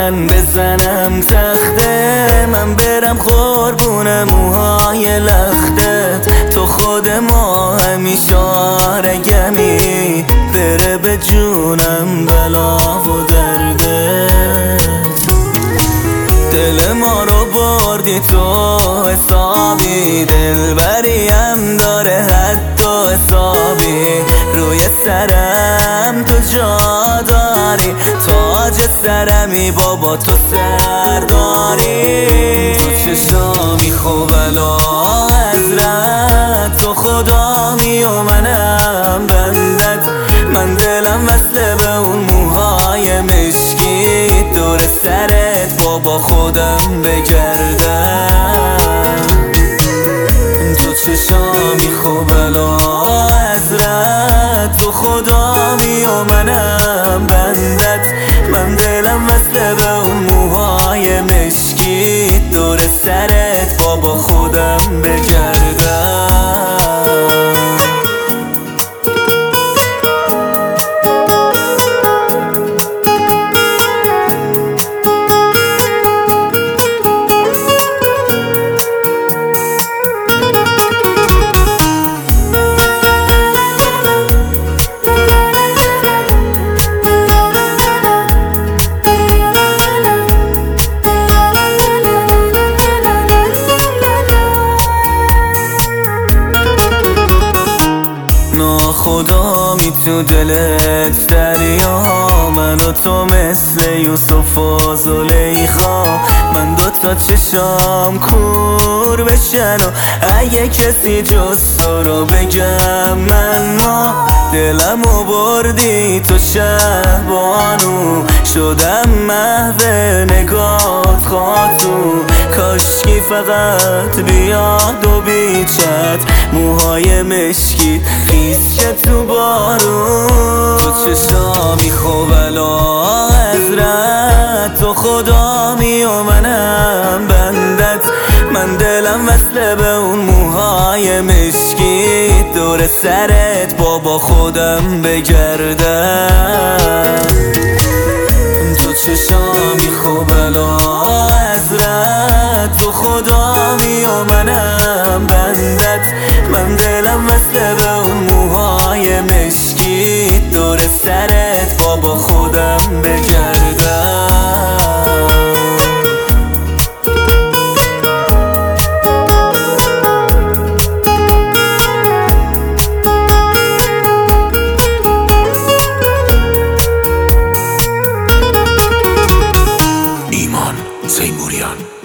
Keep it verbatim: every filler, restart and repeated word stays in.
من بزنم تخته، من برم قربون موهای لختت. تو خود ما همیشه آرگمی، بره به جونم بلا و دردت. دل ما رو بردی تو حسابی، دلبریم داره حد و حسابی. روی سرم تو جا داری، تاج سرمی بابا تو سرداری. تو چشامی خوب الا حضرت، تو خدامی و منم بندت. من دلم وصله به اون موهای مشکی، دور سرت بابا خودم بگردم. تو چشامی خوب الا حضرت، تو خدامی و منم بندت. من دلم وصله به اون موهای مشکی، دور سرت بابا خودم بگردم. خدا می تو دلت دریا، من و تو مثل یوسف و زلیخا. من دوتا چشام کور بشن و اگه کسی جز تو رو بگم من ما. دلمو بردی تو شهبانو، شدم محو نگات خاطو. کاشکی فقط بیاد و بیچت، موهای مشکی خیز که تو بارون. تو چشامی خوب الا حضرت، تو خدامی و منم بندت. من دلم وصله به اون موهای مشکی، دور سرت بابا خودم بگردم. تو چشامی خوب الا حضرت، تو خدامی و منم بندت. من دلم وصله به اون موهای مشکی، دور سرت بابا خودم بگردم. ایمان تیموریان.